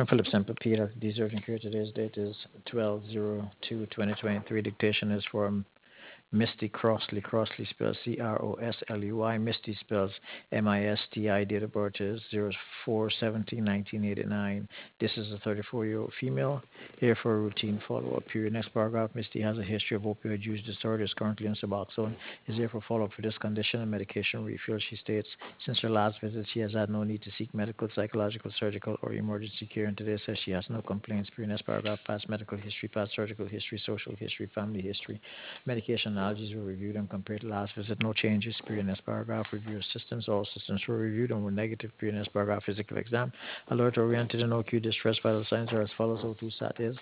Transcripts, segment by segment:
Philip Semper P. Dr. D. Surgeon Care. Today's date is 12/02/2023. Dictation is from Misty Crossley. Crossley spells Crossley. Misty spells Misti. Date of birth is 04/17/1989. This is a 34-year-old female. Here for a routine follow-up period. Next paragraph. Misty has a history of opioid use disorder. Is currently on Suboxone. Is here for follow-up for this condition and medication refill. She states since her last visit, she has had no need to seek medical, psychological, surgical, or emergency care. And today says she has no complaints. Period. Next paragraph. Past medical history, past surgical history, social history, family history. Medication allergies were reviewed and compared to last visit. No changes. Period. Next paragraph. Review of systems. All systems were reviewed and were negative. Period. Next paragraph. Physical exam. Alert oriented and no acute distress. Vital signs are as follows. O2 sat is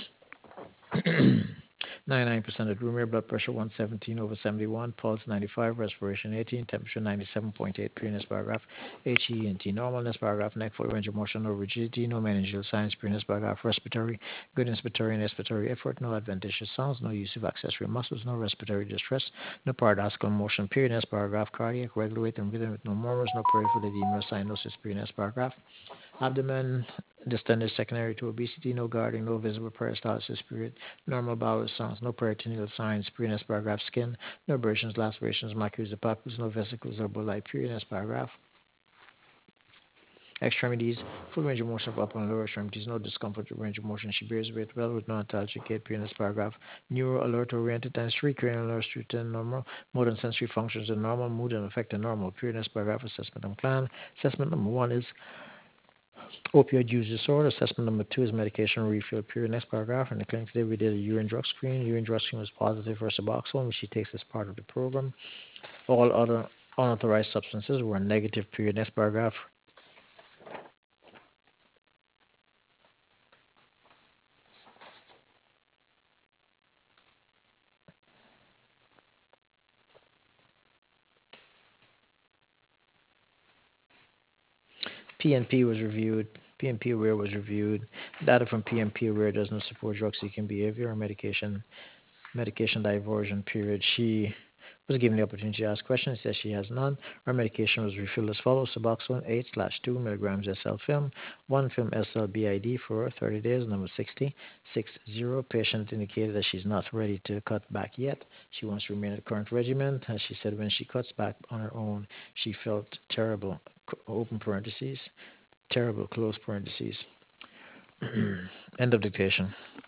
99% at room air, blood pressure 117/71, pulse 95, respiration 18, temperature 97.8. Previous paragraph. HENT normal. Next paragraph. Neck full range of motion, no rigidity, no meningeal signs. Previous paragraph. Respiratory, good inspiratory and expiratory effort, no adventitious sounds, no use of accessory muscles, no respiratory distress, no paradoxical motion. Previous paragraph. Cardiac, regular rate and rhythm with no murmurs, no peripheral edema, cyanosis. Previous paragraph. Abdomen distended secondary to obesity, no guarding, no visible peristalsis. Period. Normal bowel sounds, no peritoneal signs. Period. Next paragraph. Skin, no abrasions, lacerations, maculas, or papules, no vesicles or bulli. Period. Next paragraph. Extremities, full range of motion of upper and lower extremities, no discomfort with range of motion. She bears weight well with no antalgic gait. Period. Next paragraph. Neuro alert oriented times 3, cranial nerves return normal, motor and sensory functions are normal, mood and affect are normal. Period. Next paragraph. Assessment and plan. Assessment number 1 is opioid use disorder. Assessment number 2 is medication refill. Period. Next paragraph. In the clinic today, we did a urine drug screen. Urine drug screen was positive for Suboxone, which she takes as part of the program. All other unauthorized substances were negative. Period. Next paragraph. PNP was reviewed. PNP aware was reviewed. Data from PNP aware does not support drug seeking behavior or medication diversion. Period. She was given the opportunity to ask questions. Says she has none. Her medication was refilled as follows: Suboxone 8/2 milligrams SL film, 1 film SL BID for 30 days. Number 60. Patient indicated that she's not ready to cut back yet. She wants to remain at current regimen. As she said, when she cuts back on her own, she felt terrible. Open parentheses. Terrible. Close parentheses. End of dictation.